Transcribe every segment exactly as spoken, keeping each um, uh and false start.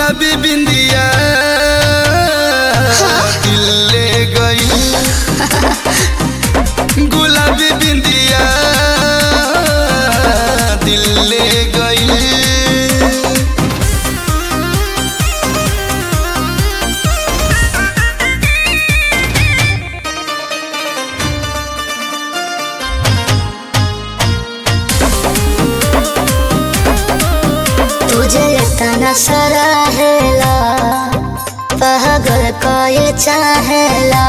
गुलाबी बिंदिया दिल ले गई गुलाबी बिंदिया दिल ले गई। तुझे इतना सराहेला पागल कोई चाहेला,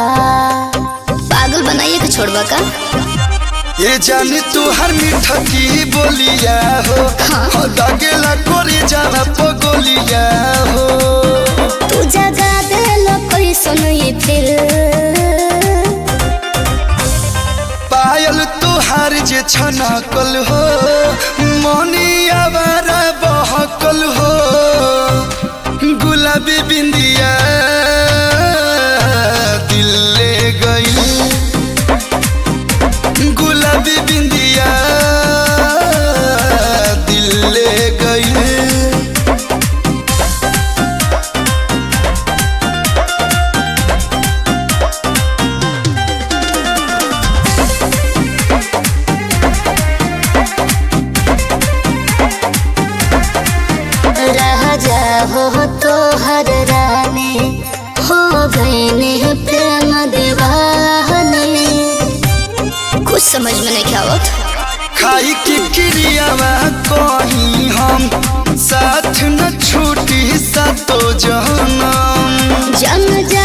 पागल बनाइए कि छोड़वा का ये जानी तू हर मीठा की बोलिया हो, हाँ। दागेला कोरी जाना पगोलिया हो। तू जगा दे लो कोई सुनई फिर पायल तुहार जे छनकल हो, मनी आवारा बहकल हो। गुलाबी बिंदिया दिल ले गई गुलाबी बिंदिया दिल ले गई। हो तो हर रानी हो गई ने प्रेम दीवाने, कुछ समझ में नहीं क्या होता। खाई की क्रियावा कहीं हम साथ न छूटी सातो जन्म जम